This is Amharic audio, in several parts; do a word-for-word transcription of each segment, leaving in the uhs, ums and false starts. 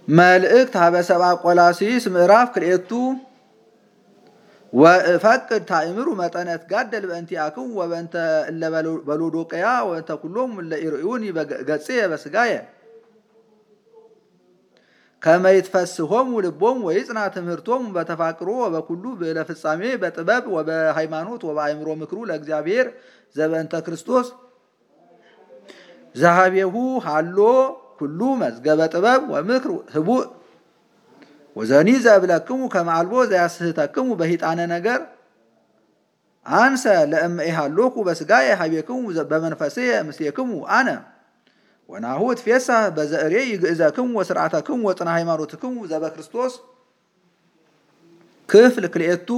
መልእክት ሀበሰብአ ቆላስይስ ምዕራፍ ክልኤቱ ወፈቅድ ታእምሩ መጠነት ጋደል በእንቲአክሙ ወበእንተ እለ በሎዶቅያ ወበእንተ ኩሎም እለ ይርእዩኒ በገጽየ በስጋየ ከመ ይትፈስሖሙ ልቦሙ ወይጽና ትምህርቶሙ በተፋቅሮ ወበኩሉ ብእለ ፍጻሜ በጥበብ ወበሃይማኖት ወበአእምሮ ምክሩ ለእግዚአብሔር ዘበእንተ ክርስቶስ ዘሃቤሁ ሃሎ ኩሉ መዝገበ ጥበብ ወምክር ህቡእ ወዘኒ ዘብለክሙ ከመ አልቦ ዘያስሕተክሙ በሂጣነ ነገር አንሰ ለእመ ኢሃሎኩ በስጋየ ሀቤክሙ በመንፈስየ ምስሌክሙ አነ ወናሁ እትፌሳህ በዘእሬ ይግእዘክሙ ወስርዓተክሙ ወጽና ሃይማኖትክሙ ዘበክርስቶስ ክፍል ክልኤቱ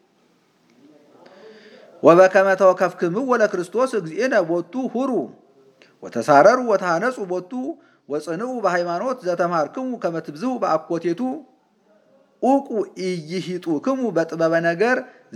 ወበከመ ተወከፍክሙ ለክርስቶስ እግዚእነ ቦቱ ሁሩ ወተሳረሩ ወተሃነጹ ቦቱ ወጽንዑ በሃይማኖት ዘተማርክሙ ከመ ትብዝሑ በአኮቴቱ ኡቁ ኢይሂጡክሙ በጥበበ ነገር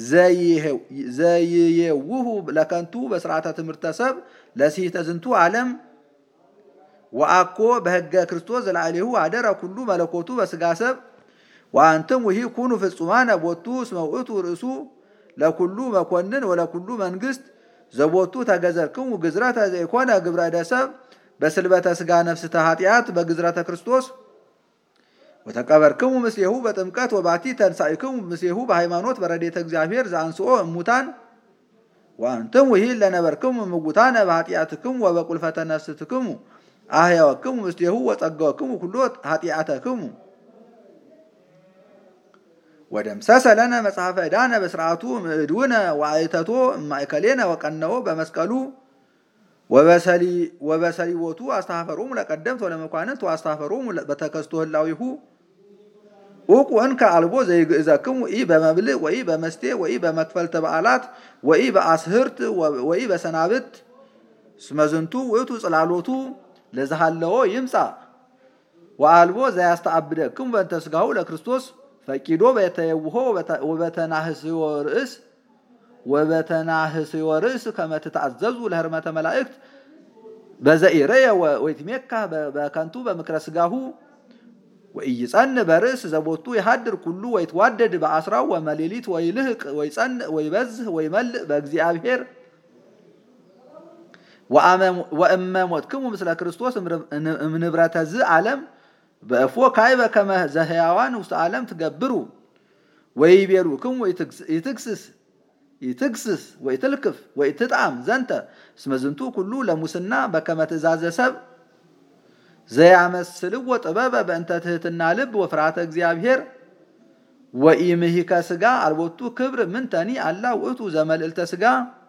ዘይየውሁ ለከንቱ በስርዓተ ትምህርተ ሰብ ለሲሕተ ዝንቱ ዓለም ወአኮ በሕገ ክርስቶስ ዘላዕሌሁ አደረ ኩሉ መለኮቱ በስጋ ሰብ ወአንትሙ ይህ ኩኑ ፍጹማነ ቦቱ እስመ ውእቱ ርእሱ ለኩሉ መኮንን ወለኩሉ መንግስት ዘቦቱ ተገዘርክሙ ግዝረተ ዘይኮነ ግብረ እደ ሰብ በስልበተ ስጋ ነፍስተ ኃጢአት በግዝረተ ክርስቶስ ወተቀበርክሙ ምስሌሁ በጥምቀት ወባቲ ተንሳኢክሙ ምስሌሁ በሃይማኖት በረድኤተ እግዚአብሔር ዘአንስኦ እሙታን ወአንትሙ ይህ ለነበርክሙ ምውታነ በኃጢአትክሙ ወበቁልፈተ ነፍስትክሙ አህያወክሙ ምስሌሁ ወጸጋወክሙ ኩሎ ኃጢአተክሙ ወደምሰሰ ለነ መጽሐፈ ዕዳነ በስርዓቱ ምዕድውነ ወአይተቶ ማእከሌነ ወቀነዎ በመስቀሉ ወበሰሊ ወበሰሊቦቱ አስተሐፈሮሙ ለቀደምት ወለመኳንንት ወአስተሐፈሮሙ በተከስቶ ህላዊሁ ኡቁ እንከ አልቦ ዘይግእዘክሙ ኢ በመብልዕ ወኢ በመስቴ ወኢ በመክፈልተ በዓላት ወኢ በአስህርት ወኢ በሰናብት እስመ ዝንቱ ውእቱ ጽላሎቱ ለዘሃለዎ ይምጻ ወአልቦ ዘያስተአብደክሙ በእንተ ሥጋሁ ለክርስቶስ ፈቂዶ በተየውሆ ወበተናህስዮ ርእስ ወበተናህስዮ ርእስ ከመ ትትአዘዙ ለህርመተ መላእክት በዘኢረየ ወይትሜካ በከንቱ በምክረ ሥጋሁ ወኢይጸን በርእስ ዘቦቱ ይሃድር ኩሉ ወይትዋደድ በአስራው ወመሌሊት ወይልህቅ ወይጸን ወይበዝህ ወይመልእ በእግዚአብሔር ወእመ ሞትክሙ ምስለ ክርስቶስ እምንብረተ ዝ ዓለም በእፎ ካይበ ከመ ዘሕያዋን ውስተ ዓለም ትገብሩ ወይቤሉክሙ ይትግስስ ይትግስስ ወይትልክፍ ወይትጣም ዘንተ እስመ ዝንቱ ኩሉ ለሙስና በከመ ትእዛዘ ሰብ ዘያመስልዎ ጥበበ በእንተ ትሕትና ልብ ወፍርሃተ እግዚአብሔር ወኢምሂከ ሥጋ አልቦቱ ክብር ምንተኒ አላ ውእቱ ዘመልዕልተ ሥጋ